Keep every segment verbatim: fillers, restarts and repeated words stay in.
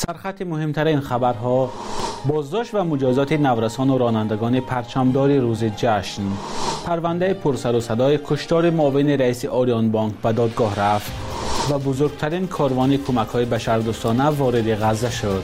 سرخط مهمترین خبرها: بازداشت و مجازات نورسان و رانندگان پرچمدار روز جشن. پرونده پرسر و صدای کشتار معاون رئیس آریان بانک به دادگاه رفت و بزرگترین کاروان کمک‌های بشردوستانه وارد غزه شد.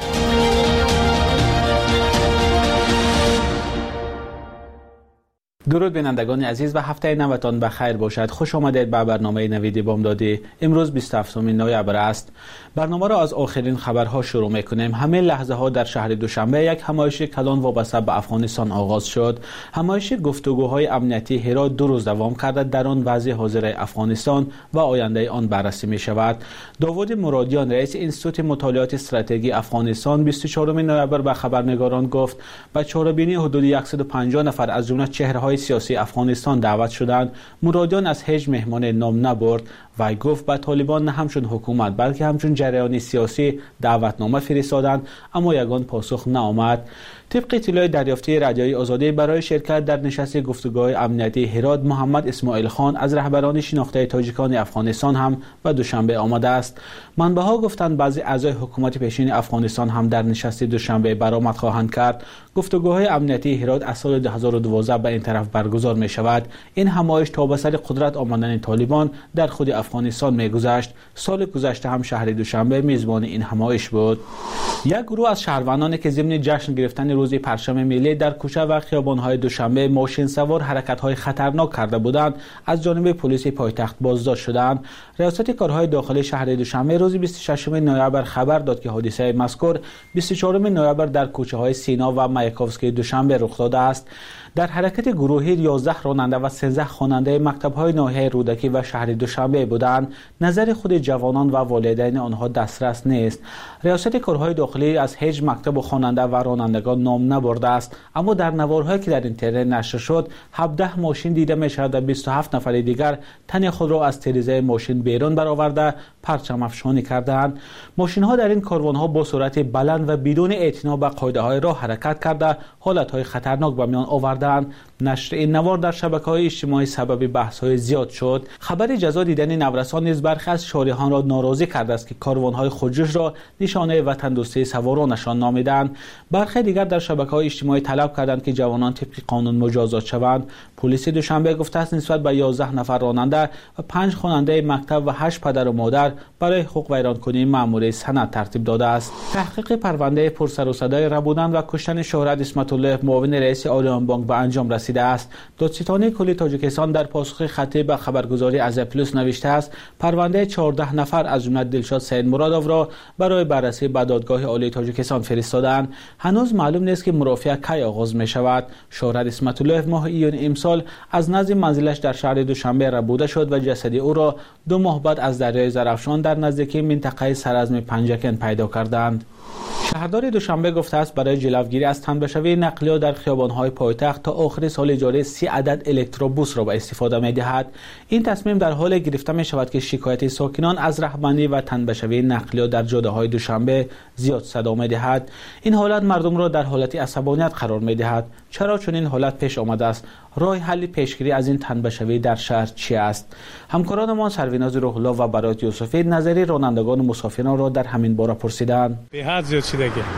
درود بینندگان عزیز و هفته نوتان بخیر باشد. خوش آمدید به برنامه نوید بامدادی. امروز بیست و هفتم نوامبر است. برنامه را از آخرین خبرها شروع می‌کنیم. همه لحظه ها در شهر دوشنبه یک همایش کلان وابسته به افغانستان آغاز شد. همایش گفتگوهای امنیتی هرات دو روز دوام کرده. در آن وضع حاضر افغانستان و آینده آن بررسی می شود. داوود مرادیان رئیس انستیتوت مطالعات استراتژی افغانستان بیست و چهارم نوامبر به خبرنگاران گفت به چهاره‌بینی حدود صد و پنجاه نفر از جمله چهره‌های سیاسی افغانستان دعوت شدند. مرادیان از هیچ مهمان نام نبرد و گفت به طالبان نه همچون حکومت بلکه همچون جریان سیاسی دعوتنامه فرستادند، اما یگان پاسخ نآمد. طبق اطلاع دریافتی رادیوی آزادی، برای شرکت در نشست گفتگوهای امنیتی هرات، محمد اسماعیل خان از رهبران شناخته تاجیکان افغانستان هم به دوشنبه آمده است. منبع‌ها گفتند بعضی اعضای حکومت پیشین افغانستان هم در نشست دوشنبه برآمد خواهند کرد. گفتگوهای امنیتی هرات از سال دو هزار و دوازده به این طرف برگزار می شود. این همایش تا به سر قدرت آمدن طالبان در خود افغانستان می گذشت. سال گذشته هم شهر دوشنبه میزبان این همایش بود. یک گروه از شهروندانی که ضمن جشن گرفتن روز پرچم ملی در کوچه و خیابان‌های دوشنبه ماشین سوار حرکت‌های خطرناک کرده بودند، از جانب پلیس پایتخت بازداشت شدند. ریاست کارهای داخلی شهر دوشنبه روز بیست و ششم نوامبر خبر داد که حادثه مذکور بیست و چهارم نوامبر در کوچه‌های سینا و مایکوفسکی دوشنبه رخ داده است. در حرکت گروهی یازده راننده و سیزده خواننده مکتب‌های ناحیه رودکی و شهر دوشنبه بودند. نظر خود جوانان و والدین آنها دسترس نیست. ریاست کارهای داخلی از هیچ مکتب و خواننده و رانندگان نام نبرده است، اما در نوارهایی که در اینترنت نشر شد هفده ماشین دیده می‌شود و بیست و هفت نفر دیگر تن خود را از تریزه ماشین بیرون برآورده پرچم افشانی کردند. ماشین‌ها در این کاروان‌ها با سرعت بلند و بدون اعتنا به قاعده‌های راه حرکت کرده حالت‌های خطرناک به میان آوردند. نشر این نوار در شبکه‌های اجتماعی سبب بحث‌های زیاد شد. خبر جزا دیدن نورسان نیز برخی از شارحان را ناراضی کرده است که کاروان‌های خودجوش را نشانه وطن دوستی سوارانشان نامیدند. برخی دیگر در شبکه‌های اجتماعی طلب کردند که جوانان طبق قانون مجازات شوند. پلیس دوشنبه گفته است نسبت به یازده نفر راننده و پنج خواننده مکتب و هشت پدر و مادر برای حقوق ویرانکنی مأموری سند ترتیب داده است. تحقیق پرونده پرسر و صدای ربودن و کشتن شهرت اسمت الله معاون رئیس آریان بانک به انجام رسیده است. دادستانی کلی تاجیکستان در پاسخ خطی به خبرگزاری از پلوس نوشته است پرونده چهارده نفر از جمله دلشاد سید مرادوف را برای بررسی به دادگاه عالی تاجیکستان فرستادند. هنوز معلوم نیست که مرافعه کی آغاز می شود. شهرت اسمت الله ماه ایون امسال از نزد منزلش در شهر دوشنبه ربوده شد و جسد او را دو ماه بعد از دریای زرافشان در نزدیکی منطقه سرازم پنجکن پیدا کردند. شهردار دوشنبه گفته است برای جلوگیری از تنبشوی نقلیه در خیابان‌های پایتخت تا آخر سال جاری سی عدد الکتروبوس را به استفاده می‌دهد. این تصمیم در حال گرفته می‌شود که شکایت ساکنان از رهبندی و تنبشوی نقلیه در جاده‌های دوشنبه زیاد صدا می‌دهد. این حالت مردم را در حالت عصبانیت قرار می‌دهد. چرا چون این حالت پیش آمده است؟ راه حل پیشگیری از این تنبشوی در شهر چی است؟ همکاران ما سرویناز روح الله و برات یوسفی نظری رانندگان و مسافران را در همین باره پرسیدند. به حد زیاد شده که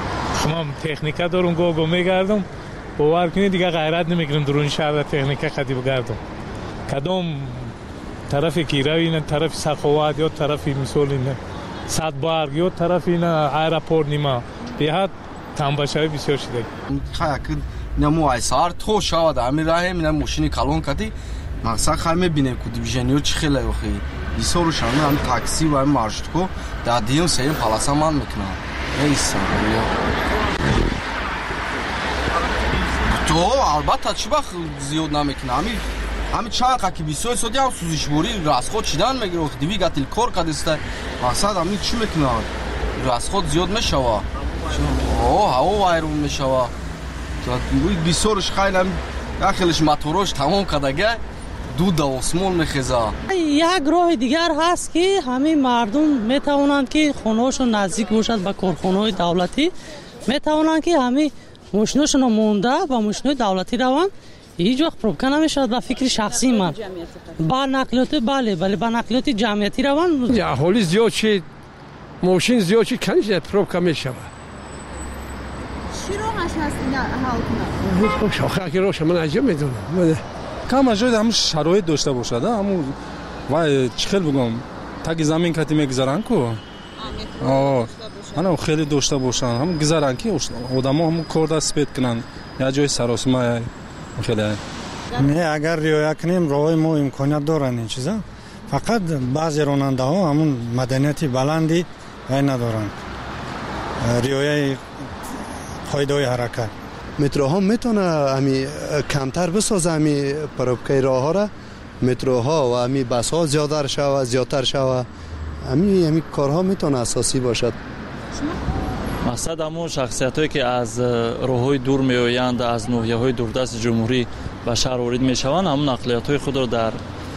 شما تکنیکا دارون گو گو میگردم باور کنید دیگه غیرت نمیگیرم درون شهر تکنیکا خدی بگردم. کدام طرف کیروی نه طرف سخاوت یا طرف مثال نه صدبارگ یا طرف نه ایرپورت نیما به حد تنبشوی بسیار شده. خیلی نمو ایسار تو شود امیر راهم نه ماشین کلون کردی مقصد خیلی میبینیم که دیویژنیو چی خیلی وقتی بیسارو شما هم تاکسی و هم مارشت کو در دیم سیم پلاسا من میکنم ایسا تو البته چی وقت زیاد نمیکنه همین همین چند قکی بیسوی سودی هم سوزش بوری راست خود چیدن میگیره وقتی دیوی گتیل کار کردسته مقصد همین چی میکنه راست خود زیاد میشوه اوه هوا وایرون میشوه روی بیسارش خیلی هم داخلش موتورش تمام کردگه دود آسمان میخیزه. یک راه دیگر هست که همه مردم میتوانند که خونه‌شون نزدیک باشد به کارخانه‌های دولتی، میتوانند که همه ماشیناشون مونده و ماشینای دولتی روند هیچ وقت پروبکه نمیشد. به فکر شخصی من با نقلیات بله بله با نقلیات جمعیتی روند اهالی زیاد شد ماشین زیاد چی کنیش پروبکا میشود. چی راهش هست این حال کنه؟ شاخه که روش من عجب میدونم. کم از جای همون شرایط داشته باشه ده همون وای چخل بگم تاگی زمین کتی میگذارن کو. آه انا خیلی داشته باشن هم گذارن که آدما هم کار دست پیدا کنن یا جای سراسیمه خیلی نه اگر رعایت کنیم راهی ما امکانیت دارن این چیزا فقط بعضی راننده ها همون مدنیتی بلندی وای ندارن رعایت قاعده حرکت متروها میتونه امی کمتر بسازه امی پروبکای راه ها را متروها و امی بس ها زیادتر شوه زیادتر شوه امی امی کارها میتونه اساسی باشد. مقصد همون شخصیت هایی که از راه های دور میآیند از ناحیه های دوردست جمهوری به شهر وارد میشوند همون نقلیات های خود را در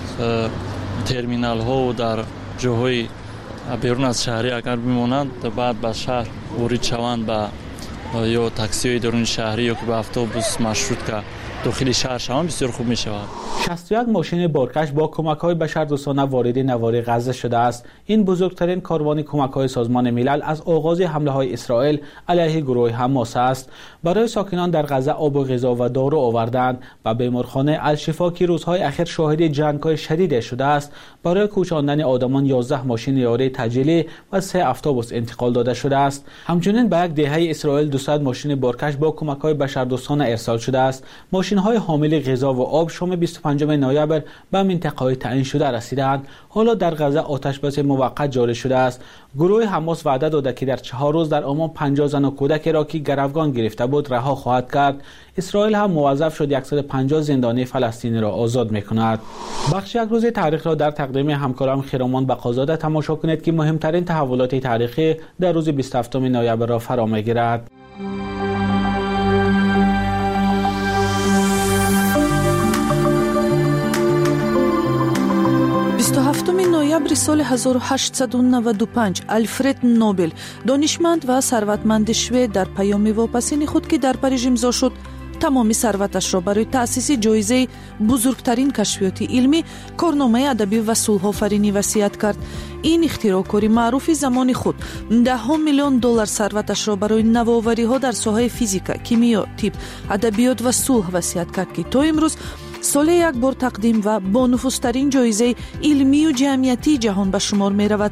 ترمینال ها و در جاهای بیرون از شهری اگر بمانند بعد به شهر وارد شوند به یا تاکسی های درون شهری یا که به اتوبوس مشروط که داخل شهر شوند بسیار خوب می شود. شصت و یک ماشین بارکش با کمک های بشردوستانه وارد نوار غزه شده است. این بزرگترین کاروان کمک های سازمان ملل از آغاز حمله های اسرائیل علیه گروه حماس است. برای ساکنان در غزه آب و غذا و دارو آوردند و بیمارخانه الشفا که روزهای اخیر شاهد جنگ های شدید شده است برای کوچاندن آدمان یازده ماشین یاری تجلی و سه اتوبوس انتقال داده شده است. همچنین به یک دهه اسرائیل دویست ماشین بارکش با کمک های بشردوستانه ارسال شده است. ماشین های حامل غذا و آب شام بیست و پنجم نوامبر به منطقه های تعیین شده رسیدند. حالا در غزه آتش بس موقت جاری شده است. گروه حماس وعده داده که در چهار روز در عمان پنجاه زن و کودک را که گروگان گرفته بود رها خواهد کرد. اسرائیل هم موظف شد صد و پنجاه زندانی فلسطینی را آزاد میکند. بخش یک روز تاریخ را در تقدیم همکارم خیرامان بقازاده تماشا کنید که مهمترین تحولات تاریخی در روز بیست و هفتم نوامبر را فرا میگیرد. بیست و هفتم نوامبر سال هزار و هشتصد و نود و پنج آلفرد نوبل دانشمند و ثروتمند شوئد در پیام واپسین خود که در پاریژ امضا شد تمامی ثروتش را برای تأسیس جایزه بزرگترین کشفیات علمی کارنامه ادبی و صلح آفرینی وصیت کرد. این اختراعکار معروف زمان خود ده میلیون دلار ثروتش را برای نوآوری ها در ساحه فیزیک، کیمیا، طب، ادبیات و صلح وصیت کرد که تا امروز سال یک بار تقدیم و با نفوذترین جایزه علمی و جمعیتی جهان به شمار می رود.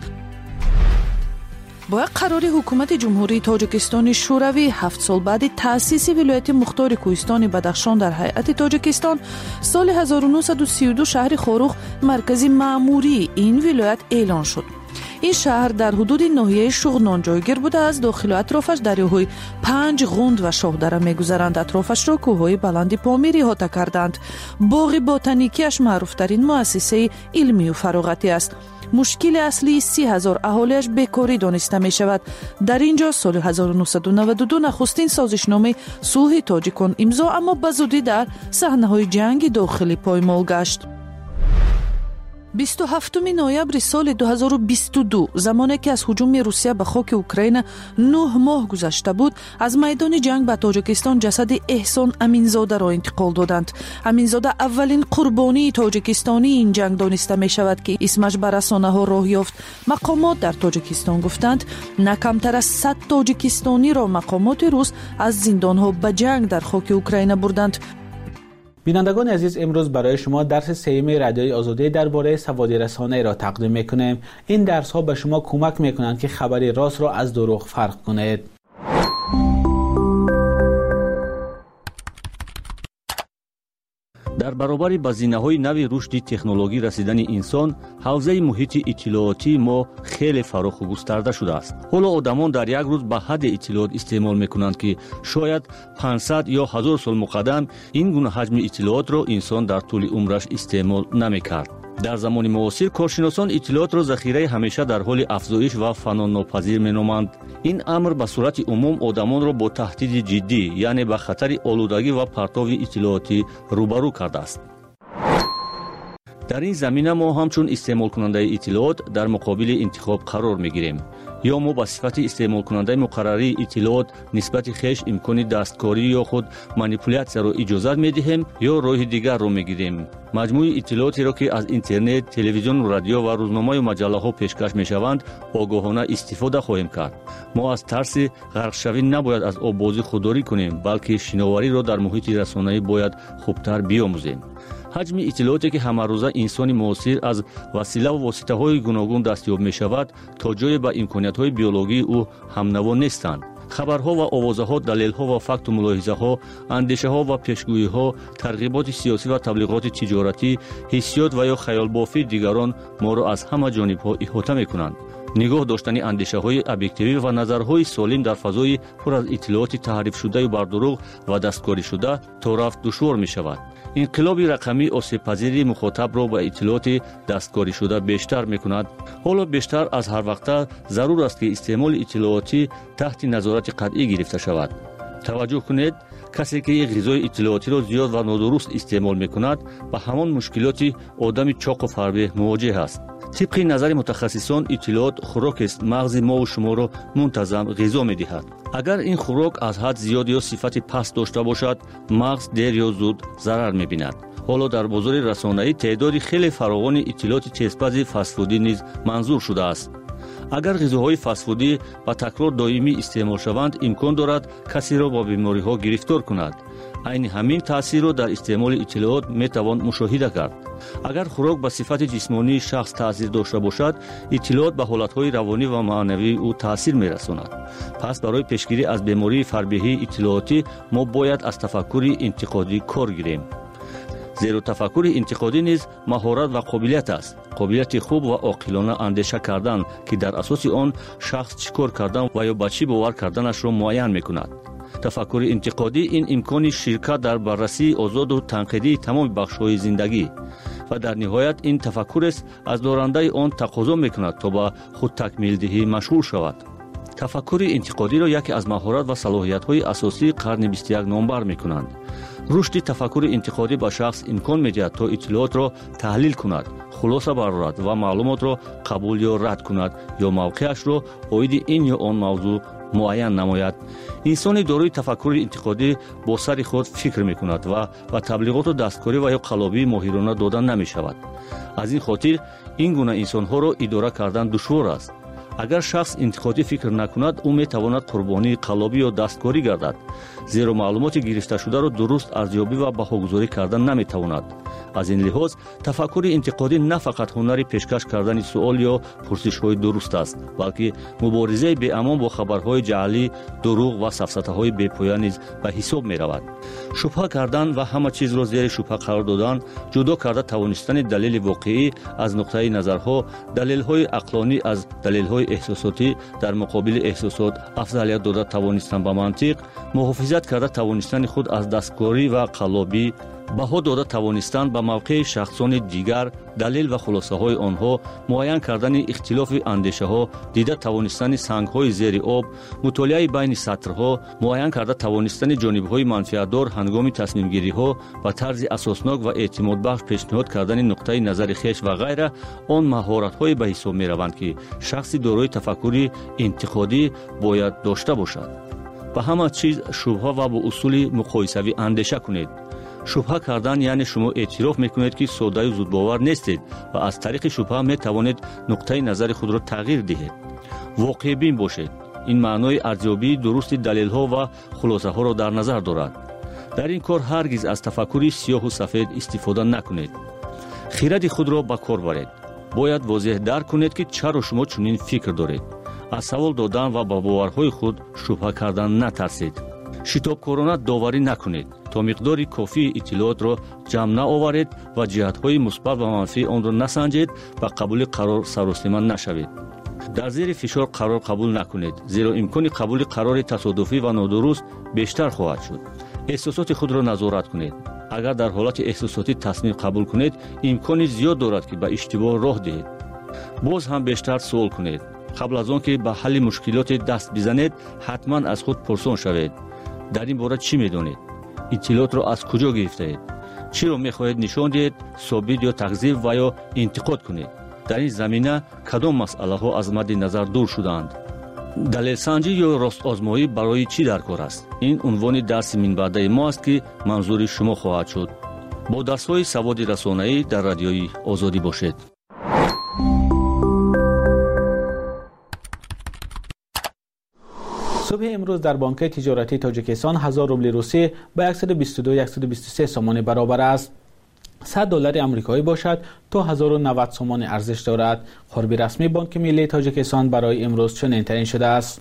با یک قرار حکومت جمهوری تاجیکستان شوروی هفت سال بعد تأسیس ولایت مختار کوهستان بدخشان در هیئت تاجیکستان سال هزار و نهصد و سی و دو شهر خاروخ مرکز مأموری این ولایت اعلان شد. این شهر در حدود ناحیه شغنان جایگیر بوده از داخل و اطرافش دریاهای پنج غوند و شاهدره می‌گذرند. اطرافش را کوههای بلند پامیری احاطه کردند. باغ بوتانیکیش معروفترین مؤسسه علمی و فراغتی است. مشکل اصلی سی هزار اهالیش بیکاری دانسته می شود. در اینجا سال هزار و نهصد و نود و دو نخستین سازشنامه صلح تاجیکان امضا اما بزودی در صحنه‌های جنگ داخلی پایمال گشت. بیست و هفتم نوامبر سال دو هزار و بیست و دو زمانی که از هجوم روسیه به خاک اوکراین نه ماه گذشته بود از میدان جنگ به تاجیکستان جسد احسان امینزاده را انتقال دادند. امینزاده اولین قربانی تاجیکستانی این جنگ دانسته می شود که اسمش بر رسانه ها راه یافت. مقامات در تاجیکستان گفتند نه کمتر از صد تاجیکستانی را مقامات روس از زندان ها به جنگ در خاک اوکراین بردند. بینندگان عزیز، امروز برای شما درس سوم رادیوی آزادی درباره سوادی رسانه را تقدیم میکنیم. این درس ها به شما کمک میکنند که خبری راست را از دروغ فرق کنید. در برابر بزینه‌های نوی رشد تکنولوژی رسیدن انسان، حوزه محیط اطلاعاتی ما خیلی فراخ و گسترده شده است. حالا آدمان در یک روز به حد اطلاعات استعمال میکنند که شاید پانصد یا هزار سال مقدم این گونه حجم اطلاعات را انسان در طول عمرش استعمال نمیکرد. در زمان معاصر کارشناسان اطلاعات را ذخیره همیشه در حال افزایش و فنا ناپذیر مینامند. این امر به صورت عموم آدمان را با تهدید جدی یعنی به خطر آلودگی و پرتاب اطلاعاتی روبرو کرده است. در این زمینه ما همچون استعمال کننده اطلاعات در مقابل انتخاب قرار میگیریم. ё мо ба сифати истеъмолкунандаи муқаррарии иттилоот нисбати хеш имкони дасткорӣ ё худ манипулятсияро иҷозат медиҳем ё роҳи дигарро мегирем. маҷмӯи иттилоотеро ки аз интернет, телевизиону радио ва рӯзномаю маҷаллаҳо пешкаш мешаванд огоҳона истифода хоҳем кард. мо аз тарси ғарқшавӣ набояд аз оббозӣ худдорӣ кунем, балки шиновариро дар муҳити расонаӣ бояд хубтар биомӯзем. ҳаҷми иттилооте ки ҳамарӯза инсони муосир аз василаву воситаҳои гуногун дастёб мешавад то ҷое ба имкониятҳои биологии ӯ ҳамнаво нестанд. хабарҳо ва овозаҳо, далелҳо ва факту мулоҳизаҳо, андешаҳо ва пешгӯиҳо, тарғиботи сиёсӣ ва таблиғоти тиҷоратӣ, ҳиссиёт ва ё хаёлбофии дигарон моро аз ҳама ҷонибҳо иҳота мекунанд. нигоҳ доштани андешаҳои объективӣ ва назарҳои солим дар фазои пур аз иттилооти таҳрифшудаю бардуруғ ва дасткоришуда то рафт душвор мешавад. инқилоби рақамӣ осебпазири мухотабро ба иттилооти дасткоришуда бештар мекунад. ҳоло бештар аз ҳарвақта зарур аст ки истеъмоли иттилоотӣ таҳти назорати қатъӣ гирифта шавад. таваҷҷӯҳ кунед, касе ки ғизои иттилоотиро зиёд ва нодуруст истеъмол мекунад ба ҳамон мушкилоти одами чоқу фарбеҳ мувоҷеҳ аст. тибқи назари мутахассисон иттилоот хӯрокест мағзи мову шуморо мунтазам ғизо медиҳад. агар ин хӯрок аз ҳад зиёд ё сифати паст дошта бошад, мағз дер ё зуд зарар мебинад. ҳоло дар бозори расонаӣ теъдоди хеле фаровони иттилооти тезпази фастфудӣ низ манзур шудааст. агар ғизоҳои фастфудӣ ба такрор доимӣ истеъмол шаванд, имкон дорад касеро ба бемориҳо гирифтор кунад. айни ҳамин таъсирро дар истеъмоли иттилоот метавон мушоҳида кард. агар хӯрок ба сифати ҷисмонии шахс таъсир дошта бошад, иттилоот ба ҳолатҳои равонӣ ва маънавии ӯ таъсир мерасонад. пас барои пешгирӣ аз бемории фарбеҳии иттилоотӣ мо бояд аз тафаккури интиқодӣ кор гирем. зеро тафаккури интиқодӣ низ маҳорат ва қобилият аст. қобилияти хуб ва оқилона андеша кардан, ки дар асоси он шахс чӣ кор кардан ва ё ба чӣ бовар карданашро муайян мекунад. тафаккури интиқодӣ ин имкони ширкат дар баррасии озоду танқидии тамоми бахшҳои зиндагӣ ва дар ниҳоят ин тафаккурест аз дорандаи он тақозо мекунад то ба худтакмилдиҳӣ машғул шавад. тафаккури интиқодиро яке аз маҳорат ва салоҳиятҳои асосии қарни бисту як номбар мекунанд. рушди тафаккури интиқодӣ ба шахс имкон медиҳад то иттилоотро таҳлил кунад, хулоса барорад ва маълумотро қабул ё рад кунад ё мавқеашро оиди ин ё он мавзӯъ муайян намояд. инсони дорои тафаккури интиқодӣ бо сари худ фикр мекунад ва ба таблиғоту дасткорӣ ва ё қалобии моҳирона дода намешавад. аз ин хотир ин гуна инсонҳоро идора кардан душвор аст. агар шахс интиқодӣ фикр накунад, ӯ метавонад қурбонии қалобӣ ё дасткорӣ гардад, зеро маълумоти гирифташударо дуруст арзёбӣ ва баҳогузорӣ кардан наметавонад. аз ин лиҳоз тафаккури интиқодӣ на фақат ҳунари пешкаш кардани суол ё пурсишҳои дуруст аст, балки муборизаи беамон бо хабарҳои ҷаълӣ, дурӯғ ва сафсатаҳои бепоя низ ба ҳисоб меравад. шубҳа кардан ва ҳама чизро зери шубҳа қарор додан, ҷудо карда тавонистани далели воқеӣ аз нуқтаи назарҳо, далелҳои ақлонӣ аз далелҳои эҳсосотӣ дар муқобили эҳсосот афзалият дода тавонистан ба мантиқ, муҳофизат карда тавонистани худ аз дасткорӣ ва қаллобӣ, баҳо дода тавонистан ба мавқеи шахсони дигар, далел ва хулосаҳои онҳо, муайян кардани ихтилофи андешаҳо, дида тавонистани сангҳои зери об, мутолиаи байни сатрҳо, муайян карда тавонистани ҷонибҳои манфиатдор ҳангоми таснимгириҳо ба тарзи асоснок ва эътимодбахш пешниҳод кардани нуқтаи назари хеш ва ғайра, он маҳоратҳое ба ҳисоб мераванд, ки шахси дорои тафаккури интиқодӣ бояд дошта бошад. ба ҳама чиз шубҳа ва бо усули муқоисавӣ андеша кунед. шубҳа кардан яъне шумо эътироф мекунед ки соддаю зудбовар нестед ва аз тариқи шубҳа метавонед нуқтаи назари худро тағйир диҳед. воқеъбин бошед. ин маънои арзёбии дурусти далелҳо ва хулосаҳоро дар назар дорад. дар ин кор ҳаргиз аз тафаккури сиёҳу сафед истифода накунед. хиради худро ба кор баред. бояд возеҳ дарк кунед ки чаро шумо чунин фикр доред. аз савол додан ва ба боварҳои худ шубҳа кардан натарсед. шитобкорона доварӣ накунед. то миқдори кофии иттилоотро ҷамъ наоваред ва ҷиҳатҳои мусбат ва манфии онро насанҷед, ба қабули қарор саростима нашавед. дар зери фишор қарор қабул накунед, зеро имкони қабули қарори тасодуфӣ ва нодуруст бештар хоҳад шуд. эҳсосоти худро назорат кунед. агар дар ҳолати эҳсосотӣ тасмим қабул кунед, имкони зиёд дорад ки ба иштибоҳ роҳ диҳед. боз ҳам бештар суол кунед. қабл аз он ки ба ҳалли мушкилоте даст бизанед, ҳатман аз худ пурсон шавед. дар ин бора чӣ медонед? иттилоотро аз куҷо гирифтаед? чиро мехоҳед нишон диҳед, собит ё такзиб ва ё интиқод кунед? дар ин замина кадом масъалаҳо аз мадди назар дур шудаанд? دلیلسنجی یا راست آزمایی برای چی در کار است؟ این عنوان درس منبعده ما است که منظور شما خواهد شد. با درس‌های سواد رسانه‌ای در رادیوی آزادی باشید. صبح امروز در بانک تجارتی تاجیکستان هزار روبل روسی به صد و بیست و دو صد و بیست و سه سوم برابر است. صد دلار آمریکایی باشد تا هزار و نود سوم ارزش دارد. خرب رسمی بانک ملی تاجیکستان برای امروز چنین تعیین شده است.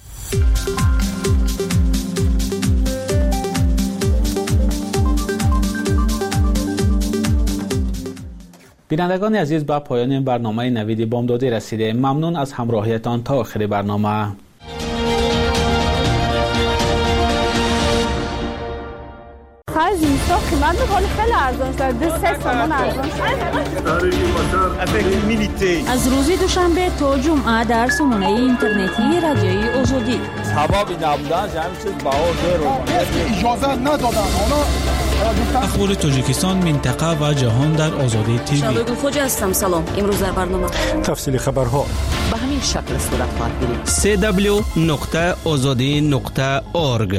بینندگان عزیز، به پایان برنامه نوید بامدادی رسیده. ممنون از همراهیتان تا آخر برنامه. خرج اینستا قیمت میکنه خیلی ارزان شد. دو سه تومان ارزان شد. از روز دوشنبه تا جمعه در سامانه اینترنتی رادیوی آزادی. سبب نبودن همین چیز بهار داره. اجازه ندادن. اخبار تاجیکستان، منطقه و جهان در آزادی تیوی. شادو خوجا هستم. سلام. امروز در برنامه تفصیل خبرها به همین شکل صورت خواهد گرفت. سه دبلیو نقطه آزادی نقطه اورگ.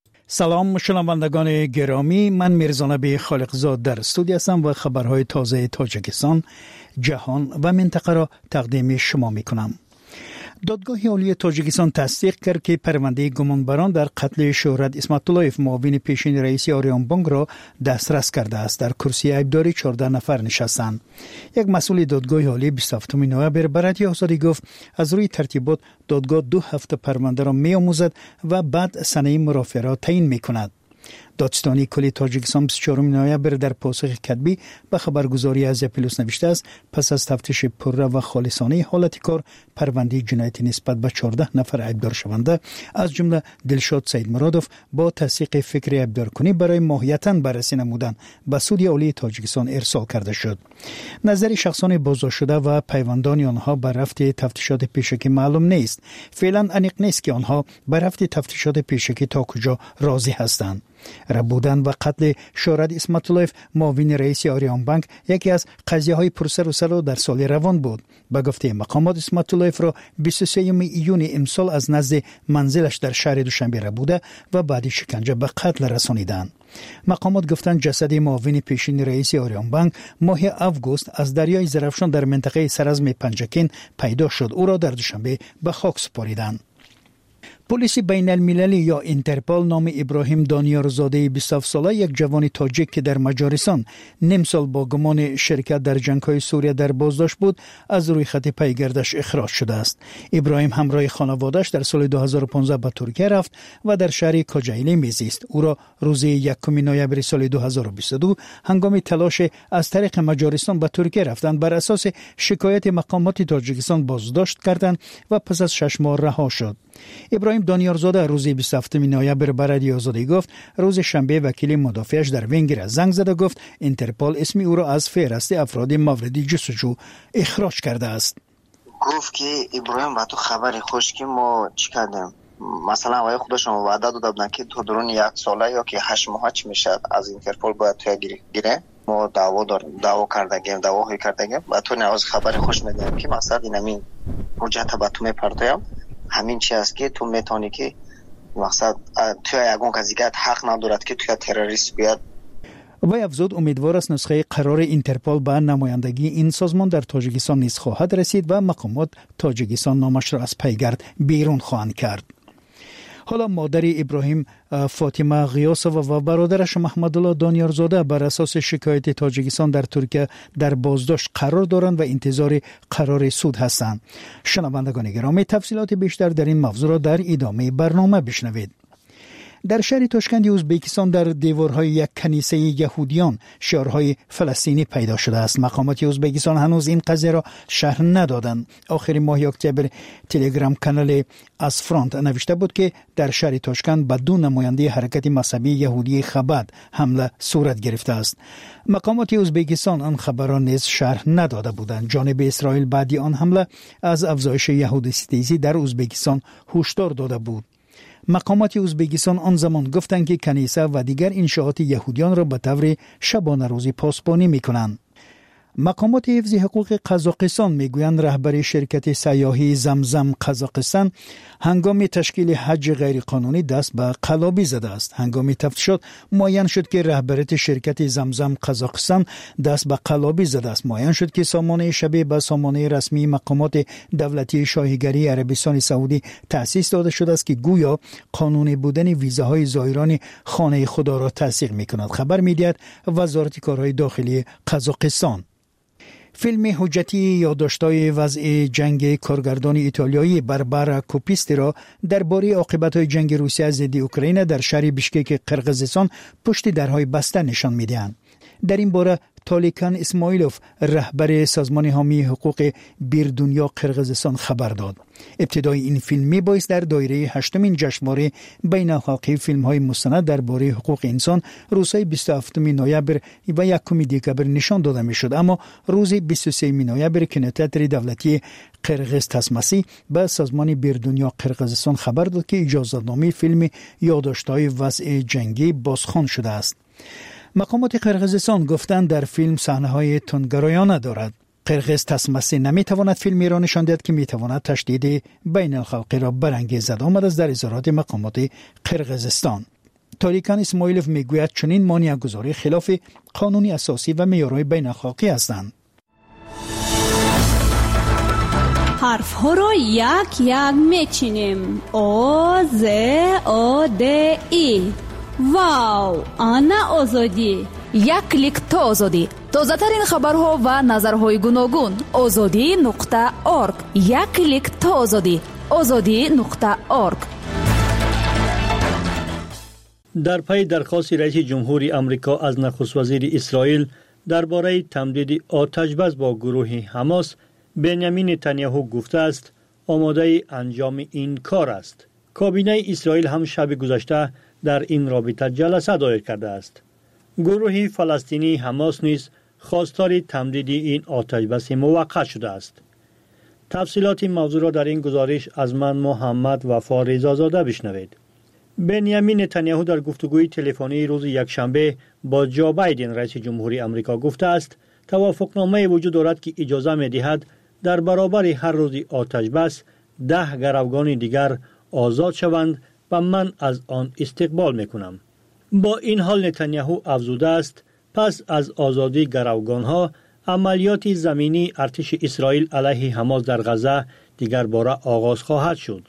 سلام شنوندگان گرامی، من میرزانبی خالقزاد در استودیو هستم و خبرهای تازه تاجیکستان، جهان و منطقه را تقدیم شما میکنم. دادگاه عالی تاجیکستان تصدیق کرد که پرونده گمانبران در قتل شهرت اسمت اللهیف معاون پیشین رئیس آریان بانک را دسترس کرده است. در کرسی عیبداری چهارده نفر نشستند. یک مسئول دادگاه عالی بیست و هفتم نوامبر به رادیو آزادی گفت از روی ترتیبات دادگاه دو هفته پرونده را می‌آموزد و بعد سنه مرافعه را تعیین می‌کند. دادستانی کلی تاجیکستان بیست و چهارم نوامبر در پاسخ کتبی به خبرگزاری از پلوس نوشته است پس از تفتیش پررو و خالصانه حالت کار پرونده جنایتی نسبت به چهارده نفر عیبدار شونده از جمله دلشاد سید مرادوف با تصدیق فکر عیبدارکنی برای ماهیتاً بررسی نمودن به سود عالی تاجیکستان ارسال کرده شد. نظر شخصان بازداشت شده و پیوندان آنها بر رفت تفتیشات پیشکی معلوم نیست. فعلا انیق نیست که آنها بر رفت تفتیشات پیشکی تا کجا راضی هستند. ربودن و قتل شهرت اسمت اللهیف معاون رئیس آریان بانک یکی از قضیه های پرسر و صدا در سال روان بود. به گفته مقامات اسمت اللهیف را بیست و سوم ایون امسال از نزد منزلش در شهر دوشنبه ربوده و بعد شکنجه به قتل رسانیدند. مقامات گفتند جسد معاون پیشین رئیس آریان بانک ماه اوگوست از دریای زرافشان در منطقه سرزم پنجکین پیدا شد. او را در دوشنبه به خاک سپاریدند. پلیس بین المللی یا اینترپول نام ابراهیم دانیارزاده بیست و هفت ساله یک جوان تاجیک که در مجارستان نیم سال با گمان شرکت در جنگ‌های سوریه در بازداشت بود از روی خط پیگردش اخراج شده است. ابراهیم همراه خانواده‌اش در سال دو هزار و پانزده به ترکیه رفت و در شهر کوجایلی میزیست. او را روز یکم نوامبر سال دو هزار و بیست و دو هنگام تلاش از طریق مجارستان به ترکیه رفتن بر اساس شکایت مقامات تاجیکستان بازداشت کردند و پس از شش ماه رها شد. ابراهیم دانیارزاده روز بیست و هفتم نوامبر به رادیو آزادی گفت روز شنبه وکیل مدافعش در ونگر زنگ زد و گفت اینترپول اسم او را از فهرست افراد مورد جستجو اخراج کرده است. گفت که ابراهیم با تو خبری خوش که ما چی کردیم، مثلا آقای خودشون وعده داده بودن که تو درون یک ساله یا که هشت ماه چی میشه از اینترپول باید توی گیره ما دعوا داریم دعوا کردگیم دعواهایی کردگیم و تو نواز خبری خوش میدیم که مثلا این همین حجت به تو میپردایم همین چی است که تو میتونی که مقصد توی یگون کزیگت حق ندارد که توی تروریست بیاد. وی افزود امیدوار است نسخه قرار اینترپول به نمایندگی این سازمان در تاجیکستان نیز خواهد رسید و مقامات تاجیکستان نامش را از پیگرد بیرون خواهند کرد. حالا مادر ابراهیم فاطمه غیاسووا و برادرش محمد الله دانیارزاده بر اساس شکایت تاجیکستان در ترکیه در بازداشت قرار دارند و انتظار قرار سود هستند. شنوندگان گرامی، تفصیلات بیشتر در این موضوع را در ادامه برنامه بشنوید. در شهر تاشکند ازبکستان در دیوارهای یک کنیسه یهودیان شعارهای فلسطینی پیدا شده است. مقامات ازبکستان هنوز این قضیه را شرح ندادند. آخر ماه اکتبر تلگرام کانال از فرانت نوشته بود که در شهر تاشکند به دو نماینده حرکت مذهبی یهودی خبر حمله صورت گرفته است. مقامات ازبکستان آن خبر را نیز شرح نداده بودند. جانب اسرائیل بعد آن حمله از افزایش یهودی ستیزی در ازبکستان هشدار داده بود. مقامات ازبکستان آن زمان گفتند که کنیسه و دیگر انشاءات یهودیان را به طور شبانه روزی پاسبانی می‌کنند. مقامات حفظ حقوق قزاقستان میگویند رهبر شرکت سیاحی زمزم قزاقستان هنگام تشکیل حج غیرقانونی دست به قلابی زده است. هنگام تفتیشات معین شد که رهبر شرکت زمزم قزاقستان دست به قلابی زده است. معین شد که سامانه شبیه به سامانه رسمی مقامات دولتی شاهیگری عربستان سعودی تأسیس داده شده است که گویا قانونی بودن ویزاهای زائران خانه خدا را تصدیق می‌کند. خبر می‌دهد وزارت کارهای داخلی قزاقستان. فیلم حجتی یادداشت‌های وضع جنگ کارگردان ایتالیایی بربرا کوپیستی را درباره عاقبت‌های جنگ روسیه ضد اوکراین در شهر بیشکک قرقیزستان پشت درهای بسته نشان می‌دهند. در این باره تالیکان اسماعیلوف رهبر سازمان حامی حقوق بیردنیا قرقیزستان خبر داد. ابتدای این فیلم میبایست در دایره هشتمین جشنواره بین الحلقه فیلم های مستند درباره حقوق انسان روزهای بیست و هفتم نوامبر و یکم دسامبر نشان داده میشد، اما روز بیست و سوم نوامبر کینوتئاتر دولتی قرقیز تسمسی به سازمان بیردنیا قرقیزستان خبر داد که اجازه‌نامه فیلم یادداشت‌های وضع جنگی بازخوان شده است. مقامات قرقیزستان گفتند در فیلم صحنه‌های تندگرایانه دارد. قرقیز تسمسی نمیتواند فیلمی را نشان دهد که میتواند تشدید بین الخلقی را برانگیزد. آمد از در اظهارات مقامات قرقیزستان. تاریکان اسماعیلوف میگوید چنین مانع‌گذاری خلاف قانون اساسی و معیارهای بین الخلقی هستند. حرف ها را یک یک میچینیم. او ز او د ای. واو، آنا آزادی. یک کلیک تا آزادی. تازه ترین خبرها و نظرهای گوناگون. آزادی نقطه اورگ. یک کلیک تا آزادی. آزادی نقطه اورگ. در پی درخواست رئیس جمهوری آمریکا از نخست وزیر اسرائیل درباره تمدید آتش‌بس با گروه حماس، بنیامین نتانیاهو گفته است آماده انجام این کار است. کابینه اسرائیل هم شب گذشته در این رابطه جلسه دایر کرده است. گروه فلسطینی حماس نیز خواستار تمدید این آتش‌بس موقت شده است. تفصیلات موضوع را در این گزارش از من محمد وفا رضازاده بشنوید. بنیامین نتانیاهو در گفتگوی تلفنی روز یکشنبه با جو بایدن رئیس جمهوری آمریکا گفته است توافقنامه وجود دارد که اجازه می‌دهد در برابر هر روز آتش‌بس ده گروگان دیگر آزاد شوند و من از آن استقبال میکنم. با این حال نتانیاهو افزوده است پس از آزادی گروگانها عملیات زمینی ارتش اسرائیل علیه حماس در غزه دیگر باره آغاز خواهد شد.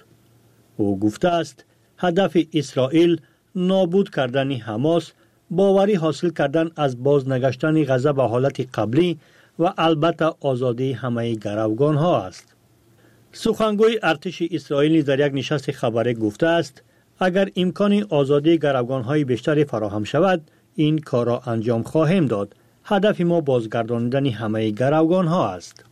او گفته است هدف اسرائیل نابود کردن حماس، باوری حاصل کردن از بازنگشتن غزه به حالت قبلی و البته آزادی همه گروگانها است. سخنگوی ارتش اسرائیل در یک نشست خبری گفته است اگر امکان آزادی گروگان‌های بیشتری فراهم شود این کار را انجام خواهیم داد. هدف ما بازگرداندن همه گروگان‌ها است.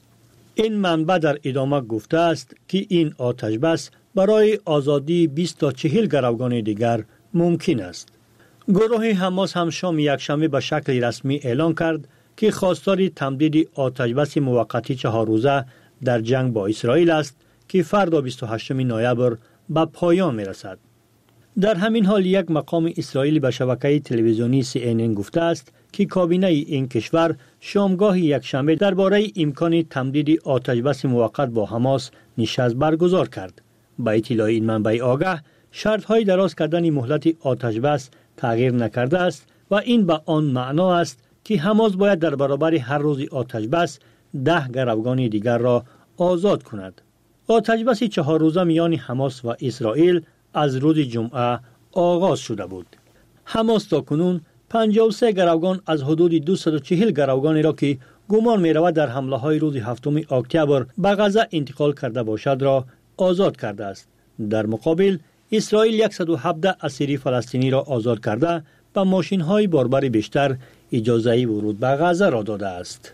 این منبع در ادامه گفته است که این آتش‌بس برای آزادی بیست تا چهل گروگان دیگر ممکن است. گروه حماس هم شام یکشنبه به شکل رسمی اعلام کرد که خواستار تمدید آتش‌بس موقتی چهار روزه در جنگ با اسرائیل است که فردا بیست و هشتم نوامبر به پایان می‌رسد. در همین حال یک مقام اسرائیلی به شبکه تلویزیونی سی ان ان گفته است که کابینه این کشور شامگاه یکشنبه درباره امکان تمدید آتش‌بس موقت با حماس نشست برگزار کرد. با اطلاع این منبع آگاه، شرط‌های دراز کردن مهلت آتش‌بس تغییر نکرده است و این به آن معنا است که حماس باید در برابر هر روز آتش‌بس ده گروگان دیگر را آزاد کند. آتش‌بس چهار روزه میان حماس و اسرائیل از روز جمعه آغاز شده بود. حماس تاکنون پنجاه و سه گروگان از حدود دویست و چهل گروگانی را که گمان می رود در حمله های روز هفتم اکتبر به غزه انتقال کرده باشد را آزاد کرده است. در مقابل اسرائیل صد و هفده اسیری فلسطینی را آزاد کرده و ماشین های باربر بیشتر اجازه ورود به غزه را داده است.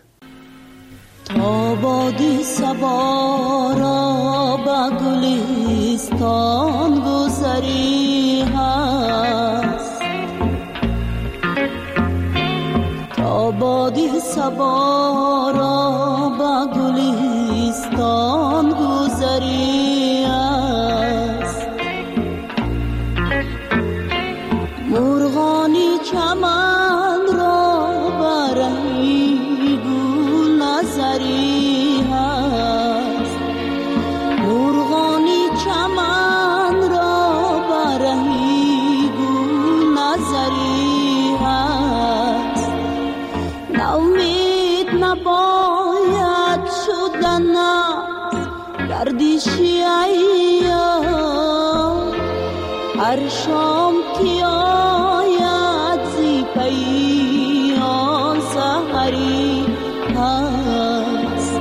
تا بادی صبا را به گلستان گذری هست، تا بادی صبا را به گلستان گذری هست، مرغانی چمن را برهی گو هر شام که آید زی پی آن سحری هست.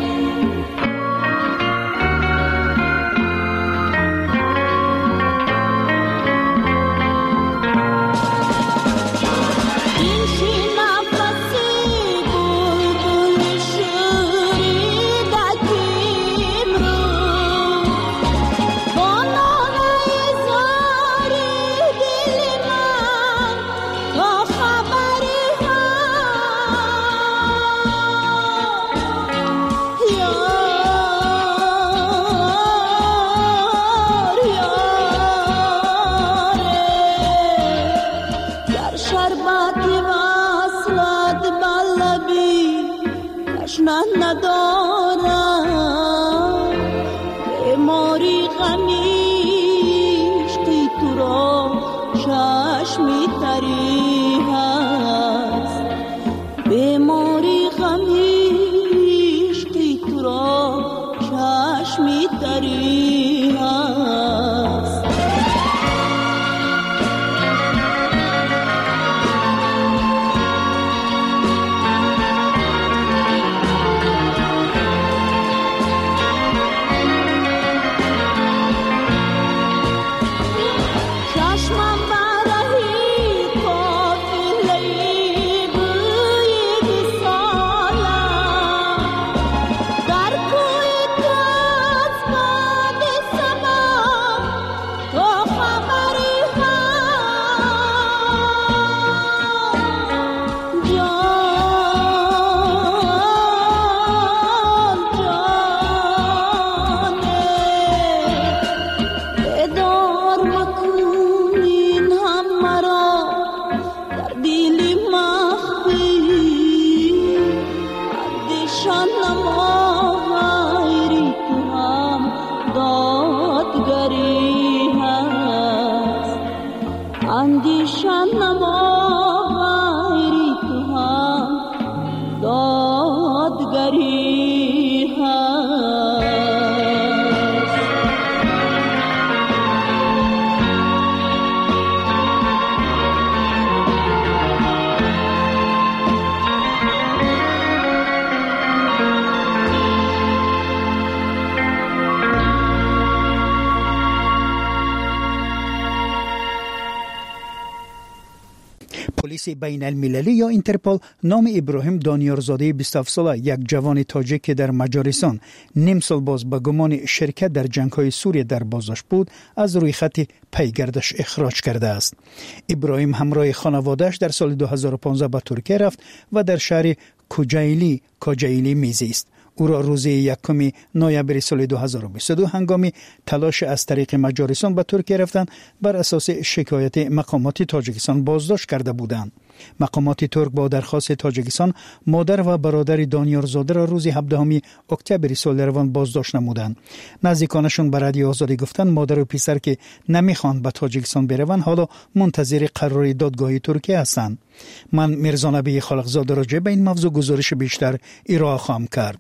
پلیس بین المللی یا اینترپل نام ابراهیم دانیارزاده بیست و هفت ساله، یک جوان تاجیک که در مجارستان نیم سال باز به گمان شرکت در جنگ‌های سوریه در بازداشت بود، از روی خط پیگردش اخراج کرده است. ابراهیم همراه خانواده‌اش در سال دو هزار و پانزده به ترکیه رفت و در شهر کوجایلی کوجایلی میزیست. او را روز یکم نوامبر سال دو هزار و بیست و دو هنگامی تلاش از طریق مجارستان به ترکیه رفتن بر اساس شکایت مقامات تاجیکستان بازداشت کرده بودند. مقامات ترک با درخواست تاجیکستان مادر و برادر دانیارزاده را روز هفدهم اکتبر سال روان بازداشت نمودند. نزدیکانشون به رادیو آزادی گفتند مادر و پسر که نمیخوان به تاجیکستان بروند حالا منتظر قرار دادگاه ترکیه هستند. من میرزا نبی خالقزاده راجع به این موضوع گزارش بیشتر ارائه خواهم کرد.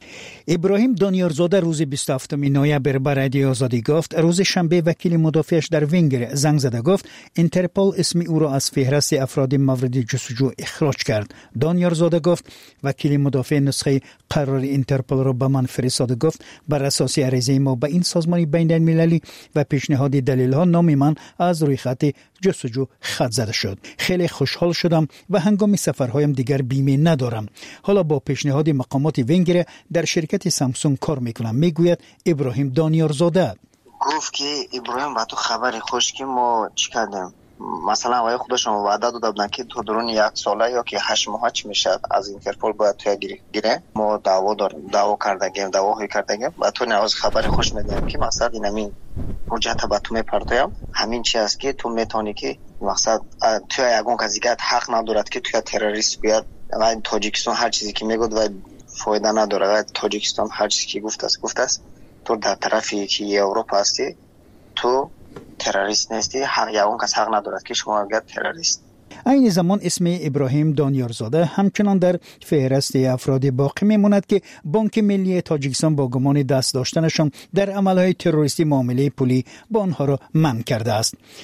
ابراهیم دانیارزاده روز بیست و هفتم نوامبر به رادیو آزادی گفت روز شنبه وکیل مدافعش در وینگر زنگ زده گفت اینترپل اسم او را از فهرست افراد مورد جستجو اخراج کرد. دانیارزاده گفت وکیل مدافع نسخه قرار اینترپل را به من فرستاد. گفت بر اساس عریضه ما به این سازمان بین المللی و پیشنهاد دلیل ها نام من از روی خط جستجو خط زده شد. خیلی خوشحال شدم و هنگام سفرهایم دیگر بیمه ندارم. حالا با پیشنهاد مقامات وینگر در شرکت سامسونگ کار میکنم، میگوید ابراهیم دانیارزاده. گفت که ابراهیم با تو خبری خوش که ما چی کردیم، مثلا آقای خودشون وعده داده بودن که تو درون یک ساله یا که هشت ماه چی میشد از اینترپل باید توی گیره ما دعوا داریم، دعوا کردگیم دعوا کردگیم و تو نواز خبری خوش میدیم که مقصد این همین حجت با تو میپرتایم، همین چی است که تو میتونی که مقصد توی یگون کزیگت حق ندارد که توی تروریست بیاد و تاجیکستان هر چیزی که میگود و فایده نداره و تاجیکستان هر چیزی که گفته است گفته است تو در طرفی که اروپا هستی تو تروریست نیستی، حق یا اون کس حق ندارد که شما بگید تروریست. این زمان اسم ابراهیم دانیارزاده همچنان در فهرست افراد باقی میماند که بانک ملی تاجیکستان با گمان دست داشتنشان در عملهای تروریستی معامله پولی با آنها را منع کرده است.